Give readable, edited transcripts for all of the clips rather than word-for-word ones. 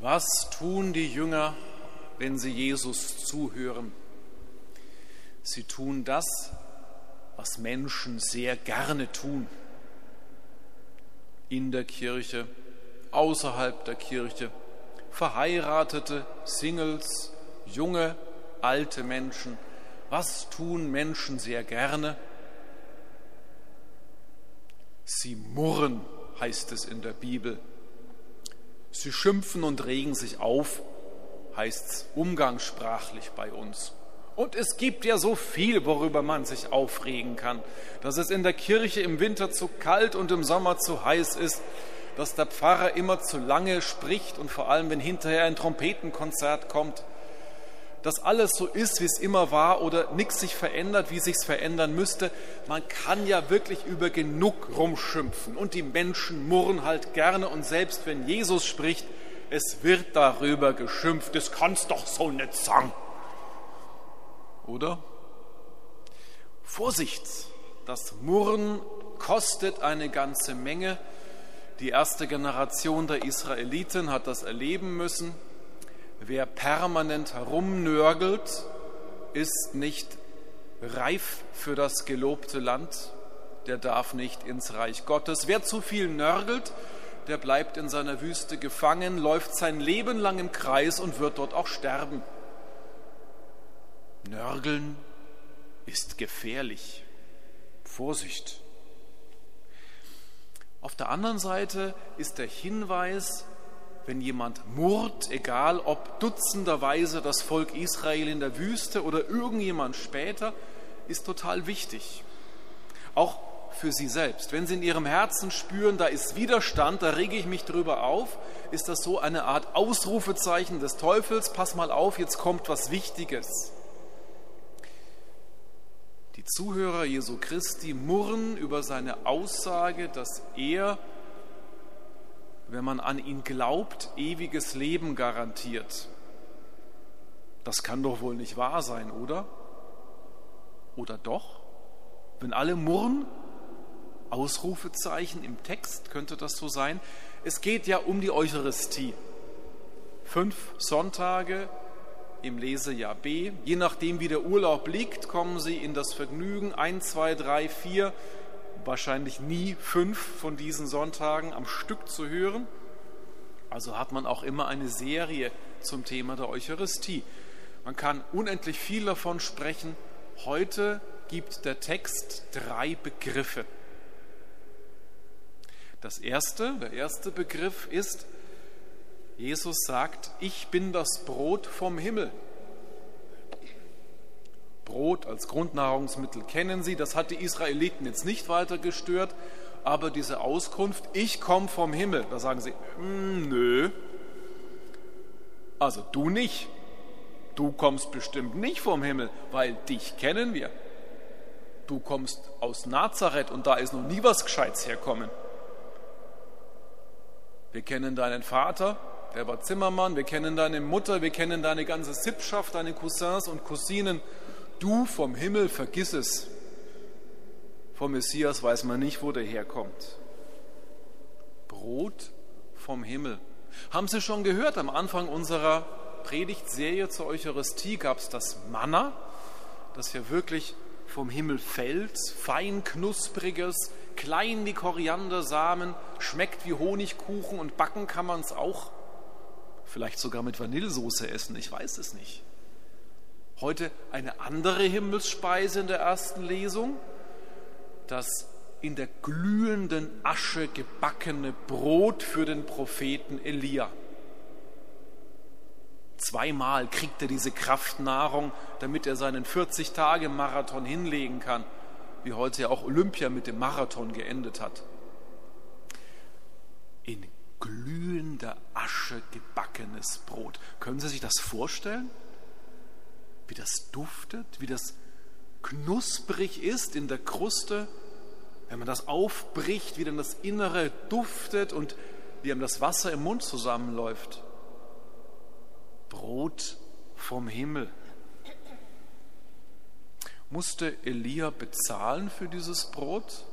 Was tun die Jünger, wenn sie Jesus zuhören? Sie tun das, was Menschen sehr gerne tun. In der Kirche, außerhalb der Kirche, Verheiratete, Singles, junge, alte Menschen. Was tun Menschen sehr gerne? Sie murren, heißt es in der Bibel. Sie schimpfen und regen sich auf, heißt es umgangssprachlich bei uns. Und es gibt ja so viel, worüber man sich aufregen kann. Dass es in der Kirche im Winter zu kalt und im Sommer zu heiß ist, dass der Pfarrer immer zu lange spricht und vor allem, wenn hinterher ein Trompetenkonzert kommt, dass alles so ist, wie es immer war oder nichts sich verändert, wie es sich verändern müsste. Man kann ja wirklich über genug rumschimpfen und die Menschen murren halt gerne und selbst wenn Jesus spricht, es wird darüber geschimpft, das kann's doch so nicht sagen. Oder? Vorsicht, das Murren kostet eine ganze Menge. Die erste Generation der Israeliten hat das erleben müssen. Wer permanent herumnörgelt, ist nicht reif für das gelobte Land. Der darf nicht ins Reich Gottes. Wer zu viel nörgelt, der bleibt in seiner Wüste gefangen, läuft sein Leben lang im Kreis und wird dort auch sterben. Nörgeln ist gefährlich. Vorsicht. Auf der anderen Seite ist der Hinweis, wenn jemand murrt, egal ob dutzenderweise das Volk Israel in der Wüste oder irgendjemand später, ist total wichtig. Auch für sie selbst. Wenn sie in ihrem Herzen spüren, da ist Widerstand, da rege ich mich drüber auf, ist das so eine Art Ausrufezeichen des Teufels. Pass mal auf, jetzt kommt was Wichtiges. Die Zuhörer Jesu Christi murren über seine Aussage, dass er, wenn man an ihn glaubt, ewiges Leben garantiert. Das kann doch wohl nicht wahr sein, oder? Oder doch? Wenn alle murren, Ausrufezeichen im Text, könnte das so sein? Es geht ja um die Eucharistie. 5 Sonntage im Lesejahr B. Je nachdem, wie der Urlaub liegt, kommen Sie in das Vergnügen, 1, 2, 3, 4, wahrscheinlich nie 5 von diesen Sonntagen am Stück zu hören. Also hat man auch immer eine Serie zum Thema der Eucharistie. Man kann unendlich viel davon sprechen. Heute gibt der Text 3 Begriffe. Der erste Begriff ist, Jesus sagt, ich bin das Brot vom Himmel. Brot als Grundnahrungsmittel kennen Sie, das hat die Israeliten jetzt nicht weiter gestört, aber diese Auskunft, ich komme vom Himmel, da sagen sie, nö, also du nicht, du kommst bestimmt nicht vom Himmel, weil dich kennen wir. Du kommst aus Nazareth und da ist noch nie was Gescheites herkommen. Wir kennen deinen Vater, der war Zimmermann, wir kennen deine Mutter, wir kennen deine ganze Sippschaft, deine Cousins und Cousinen. Du vom Himmel, vergiss es. Vom Messias weiß man nicht, wo der herkommt. Brot vom Himmel. Haben Sie schon gehört, am Anfang unserer Predigtserie zur Eucharistie gab es das Manna, das ja wirklich vom Himmel fällt, fein knuspriges, klein wie Koriandersamen, schmeckt wie Honigkuchen und backen kann man es auch. Vielleicht sogar mit Vanillesoße essen, ich weiß es nicht. Heute eine andere Himmelsspeise in der ersten Lesung, das in der glühenden Asche gebackene Brot für den Propheten Elia. 2-mal kriegt er diese Kraftnahrung, damit er seinen 40-Tage-Marathon hinlegen kann, wie heute ja auch Olympia mit dem Marathon geendet hat. In glühender Asche gebackenes Brot. Können Sie sich das vorstellen? Wie das duftet, wie das knusprig ist in der Kruste, wenn man das aufbricht, wie dann das Innere duftet und wie einem das Wasser im Mund zusammenläuft. Brot vom Himmel. Musste Elia bezahlen für dieses Brot?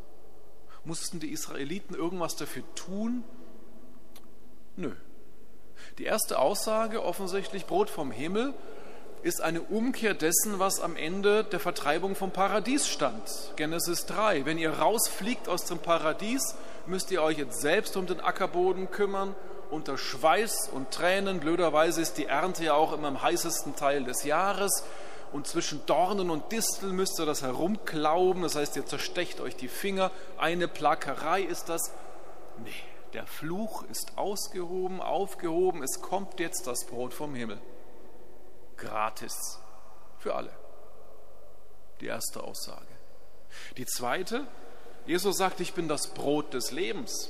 Mussten die Israeliten irgendwas dafür tun? Nö. Die erste Aussage, offensichtlich Brot vom Himmel, ist eine Umkehr dessen, was am Ende der Vertreibung vom Paradies stand. Genesis 3. Wenn ihr rausfliegt aus dem Paradies, müsst ihr euch jetzt selbst um den Ackerboden kümmern, unter Schweiß und Tränen. Blöderweise ist die Ernte ja auch immer im heißesten Teil des Jahres. Und zwischen Dornen und Disteln müsst ihr das herumklauben. Das heißt, ihr zerstecht euch die Finger. Eine Plackerei ist das. Nee, der Fluch ist ausgehoben, aufgehoben. Es kommt jetzt das Brot vom Himmel. Gratis. Für alle. Die erste Aussage. Die zweite, Jesus sagt, ich bin das Brot des Lebens.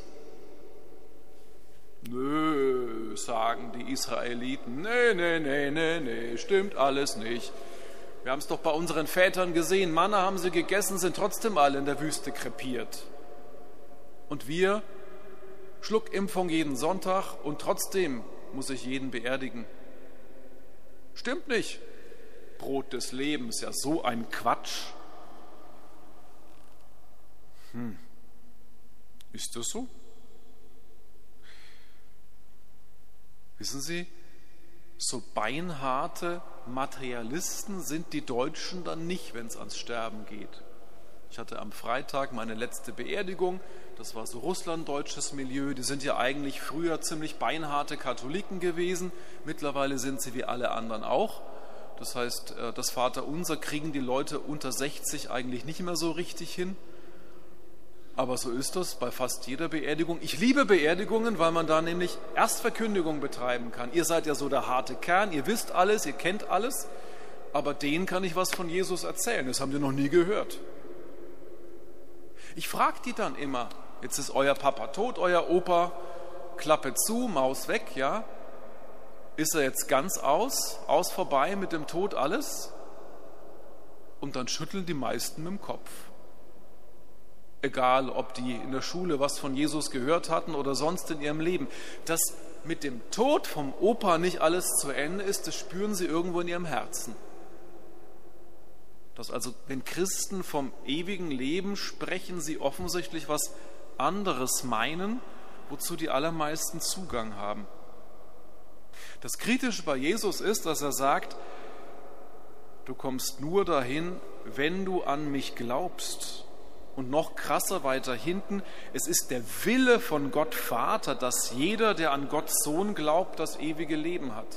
Nö, sagen die Israeliten. Nee, stimmt alles nicht. Wir haben es doch bei unseren Vätern gesehen. Manna haben sie gegessen, sind trotzdem alle in der Wüste krepiert. Und wir, Schluckimpfung jeden Sonntag und trotzdem muss ich jeden beerdigen. Stimmt nicht. Brot des Lebens, ja so ein Quatsch. Ist das so? Wissen Sie, so beinharte Materialisten sind die Deutschen dann nicht, wenn es ans Sterben geht. Ich hatte am Freitag meine letzte Beerdigung, das war so russlanddeutsches Milieu, die sind ja eigentlich früher ziemlich beinharte Katholiken gewesen, mittlerweile sind sie wie alle anderen auch. Das heißt, das Vaterunser kriegen die Leute unter 60 eigentlich nicht mehr so richtig hin. Aber so ist das bei fast jeder Beerdigung. Ich liebe Beerdigungen, weil man da nämlich Erstverkündigung betreiben kann. Ihr seid ja so der harte Kern, ihr wisst alles, ihr kennt alles, aber denen kann ich was von Jesus erzählen. Das haben die noch nie gehört. Ich frage die dann immer, jetzt ist euer Papa tot, euer Opa, Klappe zu, Maus weg, ja? Ist er jetzt ganz aus vorbei mit dem Tod alles? Und dann schütteln die meisten mit dem Kopf. Egal, ob die in der Schule was von Jesus gehört hatten oder sonst in ihrem Leben. Dass mit dem Tod vom Opa nicht alles zu Ende ist, das spüren sie irgendwo in ihrem Herzen. Dass also, wenn Christen vom ewigen Leben sprechen, sie offensichtlich was anderes meinen, wozu die allermeisten Zugang haben. Das Kritische bei Jesus ist, dass er sagt, du kommst nur dahin, wenn du an mich glaubst. Und noch krasser weiter hinten, es ist der Wille von Gott Vater, dass jeder, der an Gottes Sohn glaubt, das ewige Leben hat.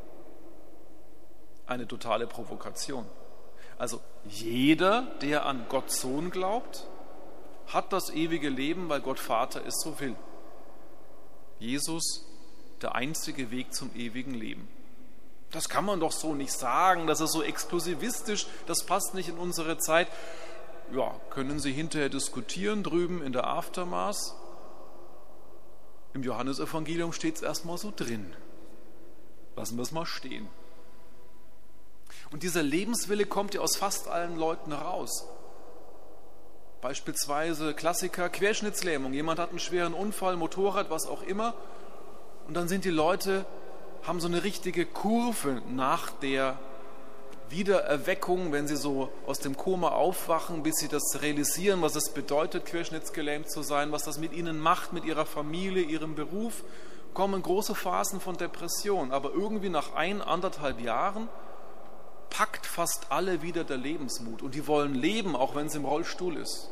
Eine totale Provokation. Also jeder, der an Gottes Sohn glaubt, hat das ewige Leben, weil Gott Vater es so will. Jesus, der einzige Weg zum ewigen Leben. Das kann man doch so nicht sagen, das ist so exklusivistisch, das passt nicht in unsere Zeit. Ja, können Sie hinterher diskutieren drüben in der Aftermath. Im Johannesevangelium steht es erstmal so drin. Lassen wir es mal stehen. Und dieser Lebenswille kommt ja aus fast allen Leuten raus. Beispielsweise Klassiker, Querschnittslähmung. Jemand hat einen schweren Unfall, Motorrad, was auch immer. Und dann sind die Leute, haben so eine richtige Kurve nach der Wiedererweckung, wenn sie so aus dem Koma aufwachen, bis sie das realisieren, was es bedeutet, querschnittsgelähmt zu sein, was das mit ihnen macht, mit ihrer Familie, ihrem Beruf, kommen große Phasen von Depression. Aber irgendwie nach 1,5 Jahren packt fast alle wieder der Lebensmut und die wollen leben, auch wenn es im Rollstuhl ist.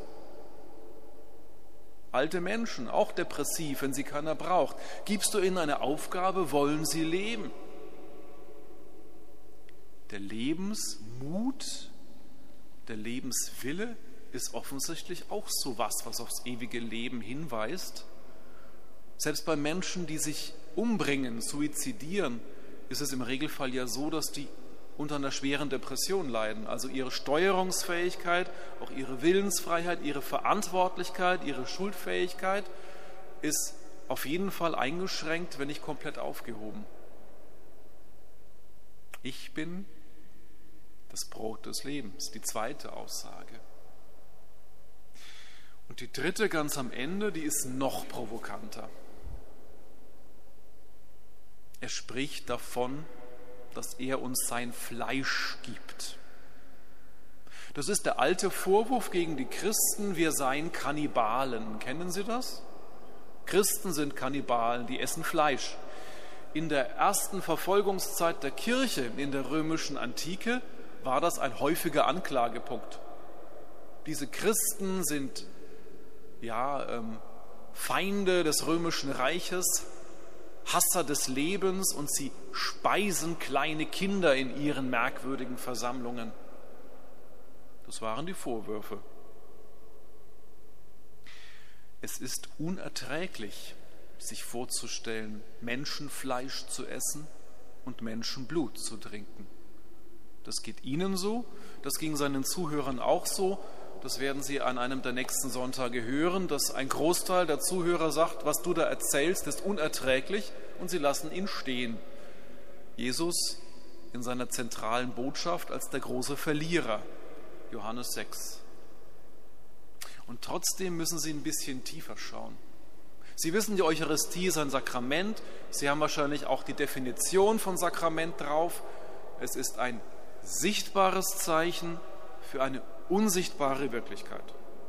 Alte Menschen, auch depressiv, wenn sie keiner braucht. Gibst du ihnen eine Aufgabe, wollen sie leben. Der Lebensmut, der Lebenswille ist offensichtlich auch so was aufs ewige Leben hinweist. Selbst bei Menschen, die sich umbringen, suizidieren, ist es im Regelfall ja so, dass die unter einer schweren Depression leiden. Also ihre Steuerungsfähigkeit, auch ihre Willensfreiheit, ihre Verantwortlichkeit, ihre Schuldfähigkeit ist auf jeden Fall eingeschränkt, wenn nicht komplett aufgehoben. Ich bin das Brot des Lebens, die zweite Aussage. Und die dritte ganz am Ende, die ist noch provokanter. Er spricht davon, dass er uns sein Fleisch gibt. Das ist der alte Vorwurf gegen die Christen, wir seien Kannibalen. Kennen Sie das? Christen sind Kannibalen, die essen Fleisch. in der ersten Verfolgungszeit der Kirche in der römischen Antike war das ein häufiger Anklagepunkt. Diese Christen sind Feinde des römischen Reiches, Hasser des Lebens, und sie speisen kleine Kinder in ihren merkwürdigen Versammlungen. Das waren die Vorwürfe. Es ist unerträglich, sich vorzustellen, Menschenfleisch zu essen und Menschenblut zu trinken. Das geht Ihnen so, das ging seinen Zuhörern auch so. Das werden Sie an einem der nächsten Sonntage hören, dass ein Großteil der Zuhörer sagt, was du da erzählst, ist unerträglich, und sie lassen ihn stehen. Jesus in seiner zentralen Botschaft als der große Verlierer, Johannes 6. Und trotzdem müssen Sie ein bisschen tiefer schauen. Sie wissen, die Eucharistie ist ein Sakrament. Sie haben wahrscheinlich auch die Definition von Sakrament drauf. Es ist ein sichtbares Zeichen für eine unsichtbare Wirklichkeit.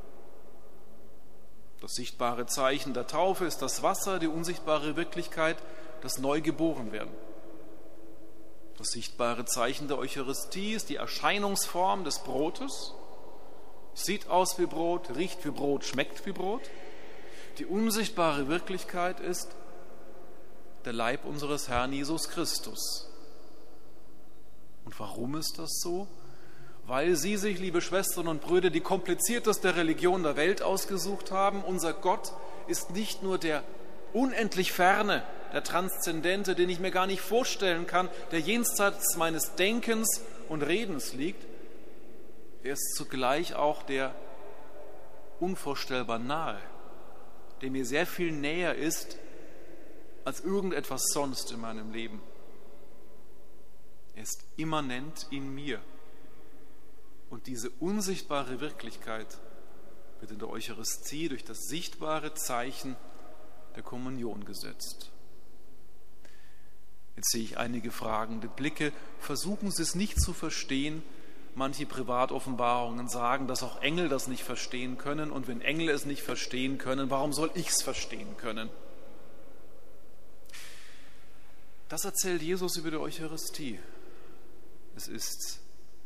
Das sichtbare Zeichen der Taufe ist das Wasser, die unsichtbare Wirklichkeit, das Neugeborenwerden. Das sichtbare Zeichen der Eucharistie ist die Erscheinungsform des Brotes. Sieht aus wie Brot, riecht wie Brot, schmeckt wie Brot. Die unsichtbare Wirklichkeit ist der Leib unseres Herrn Jesus Christus. Und warum ist das so? Weil Sie sich, liebe Schwestern und Brüder, die komplizierteste Religion der Welt ausgesucht haben. Unser Gott ist nicht nur der unendlich Ferne, der Transzendente, den ich mir gar nicht vorstellen kann, der jenseits meines Denkens und Redens liegt. Er ist zugleich auch der unvorstellbar nahe, der mir sehr viel näher ist als irgendetwas sonst in meinem Leben. Er ist immanent in mir. Und diese unsichtbare Wirklichkeit wird in der Eucharistie durch das sichtbare Zeichen der Kommunion gesetzt. Jetzt sehe ich einige fragende Blicke. Versuchen Sie es nicht zu verstehen. Manche Privatoffenbarungen sagen, dass auch Engel das nicht verstehen können. Und wenn Engel es nicht verstehen können, warum soll ich es verstehen können? Das erzählt Jesus über die Eucharistie. Es ist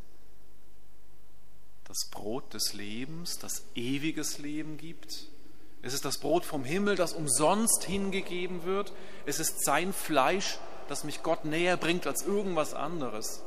das Brot des Lebens, das ewiges Leben gibt. Es ist das Brot vom Himmel, das umsonst hingegeben wird. Es ist sein Fleisch, das mich Gott näher bringt als irgendwas anderes.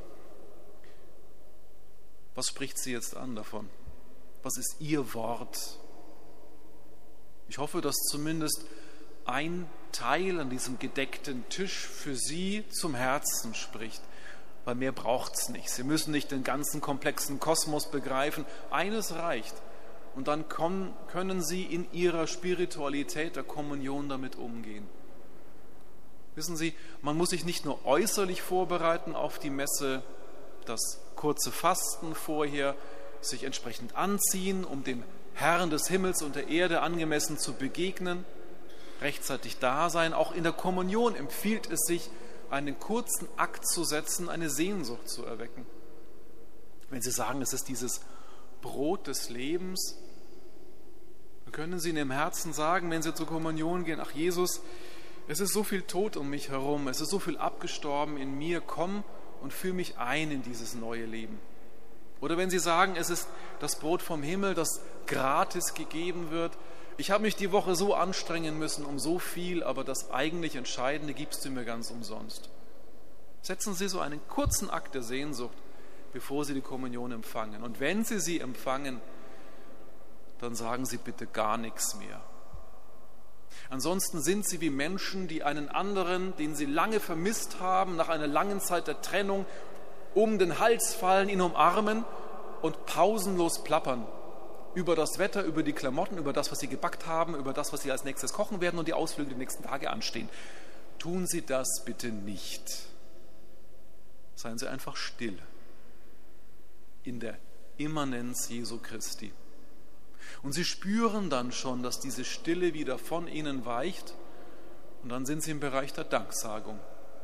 Was spricht Sie jetzt an davon? Was ist Ihr Wort? Ich hoffe, dass zumindest ein Teil an diesem gedeckten Tisch für Sie zum Herzen spricht. Weil mehr braucht es nicht. Sie müssen nicht den ganzen komplexen Kosmos begreifen. Eines reicht. Und dann können Sie in Ihrer Spiritualität der Kommunion damit umgehen. Wissen Sie, man muss sich nicht nur äußerlich vorbereiten auf die Messe, das kurze Fasten vorher, sich entsprechend anziehen, um dem Herrn des Himmels und der Erde angemessen zu begegnen, rechtzeitig da sein. Auch in der Kommunion empfiehlt es sich, einen kurzen Akt zu setzen, eine Sehnsucht zu erwecken. Wenn Sie sagen, es ist dieses Brot des Lebens, dann können Sie in Ihrem Herzen sagen, wenn Sie zur Kommunion gehen, ach Jesus, es ist so viel Tod um mich herum, es ist so viel abgestorben in mir, komm und fühl mich ein in dieses neue Leben. Oder wenn Sie sagen, es ist das Brot vom Himmel, das gratis gegeben wird, ich habe mich die Woche so anstrengen müssen um so viel, aber das eigentlich Entscheidende gibst du mir ganz umsonst. Setzen Sie so einen kurzen Akt der Sehnsucht, bevor Sie die Kommunion empfangen. Und wenn Sie sie empfangen, dann sagen Sie bitte gar nichts mehr. Ansonsten sind Sie wie Menschen, die einen anderen, den sie lange vermisst haben, nach einer langen Zeit der Trennung, um den Hals fallen, ihn umarmen und pausenlos plappern. Über das Wetter, über die Klamotten, über das, was Sie gebackt haben, über das, was Sie als nächstes kochen werden und die Ausflüge die nächsten Tage anstehen. Tun Sie das bitte nicht. Seien Sie einfach still in der Immanenz Jesu Christi. Und Sie spüren dann schon, dass diese Stille wieder von Ihnen weicht und dann sind Sie im Bereich der Danksagung.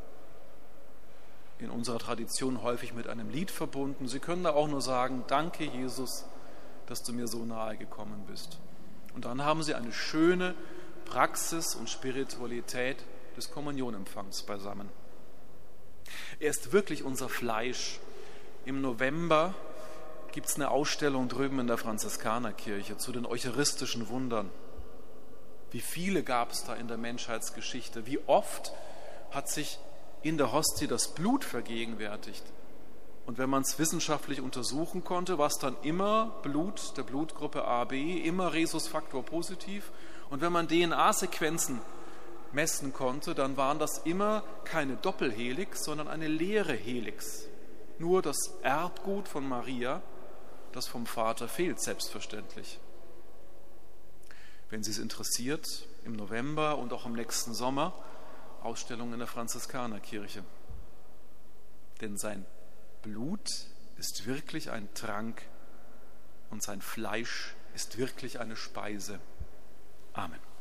In unserer Tradition häufig mit einem Lied verbunden. Sie können da auch nur sagen, danke Jesus, dass du mir so nahe gekommen bist. Und dann haben Sie eine schöne Praxis und Spiritualität des Kommunionempfangs beisammen. Er ist wirklich unser Fleisch. Im November gibt es eine Ausstellung drüben in der Franziskanerkirche zu den eucharistischen Wundern. Wie viele gab es da in der Menschheitsgeschichte? Wie oft hat sich in der Hostie das Blut vergegenwärtigt? Und wenn man es wissenschaftlich untersuchen konnte, war es dann immer Blut der Blutgruppe AB, immer Rhesusfaktor positiv. Und wenn man DNA-Sequenzen messen konnte, dann waren das immer keine Doppelhelix, sondern eine leere Helix. Nur das Erbgut von Maria, das vom Vater fehlt, selbstverständlich. Wenn Sie es interessiert, im November und auch im nächsten Sommer, Ausstellung in der Franziskanerkirche. Denn sein Blut ist wirklich ein Trank und sein Fleisch ist wirklich eine Speise. Amen.